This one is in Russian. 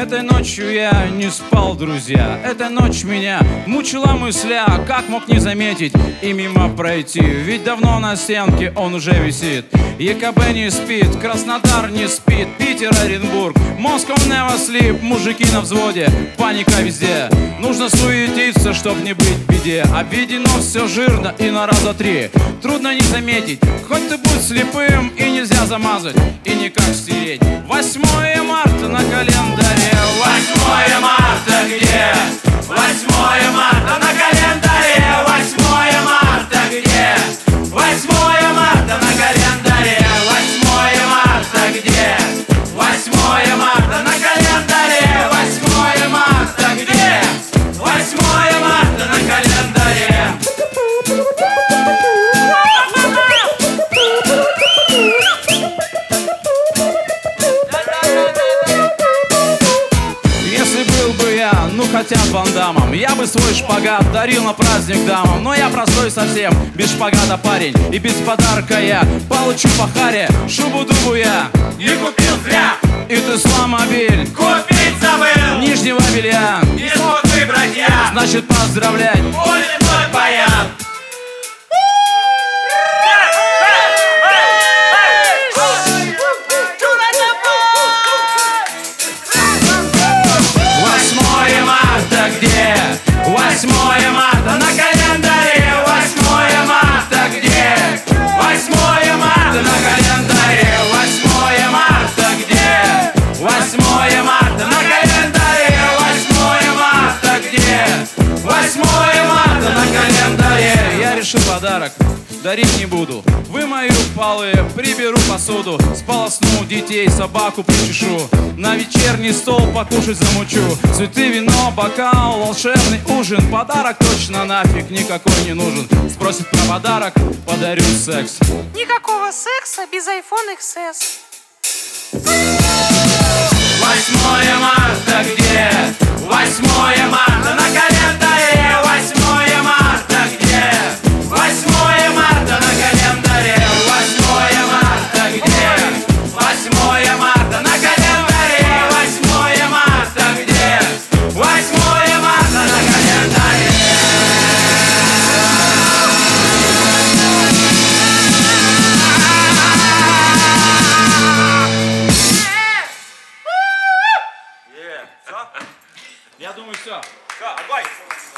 Этой ночью я не спал, друзья. Эта ночь меня мучила мысля. Как мог не заметить и мимо пройти? Ведь давно на стенке он уже висит. ЕКБ не спит, Краснодар не спит, Питер, Оренбург, Москва never sleep. Мужики на взводе, паника везде. Нужно суетиться, чтоб не быть в беде. Обведено все жирно и на раза три. Трудно не заметить, хоть ты будь слепым, и нельзя замазать, и никак стереть. 8 марта на календаре. 8 марта где? 8 марта на календаре. 8 марта где? 8 марта на календаре. 8 марта где? 8 марта на календаре. 8 марта где? 8 марта на календаре. Если был бы я, ну хотя бы Ван Дамом, я бы свой шпагат дарил на праздник дамам. Но я простой совсем, без шпагата парень, и без подарка я получу по харе. Шубу-дубу я не купил зря, и Тесла-мобиль купить забыл. Нижнего белья не смог выбрать я, значит поздравлять будет мой баян. 8 марта на календаре. 8 марта где? 8 марта на календаре. 8 марта где? 8 марта на календаре. 8 марта где? 8 марта на календаре. Я решил подарок дарить не буду. Вымою полы, приберу посуду, сполосну детей, собаку причешу, на вечерний стол покушать замучу. Цветы, вино, бокал, волшебный ужин. Подарок точно нафиг никакой не нужен. Спросит про подарок, подарю секс. Никакого секса без iPhone XS. 8 марта где? 8 марта на календаре. 8 марта где? 8 марта на календаре. 8 марта где? 8 марта на календаре. 8 марта где? 8 марта на календаре. Я думаю, все. Все, огонь!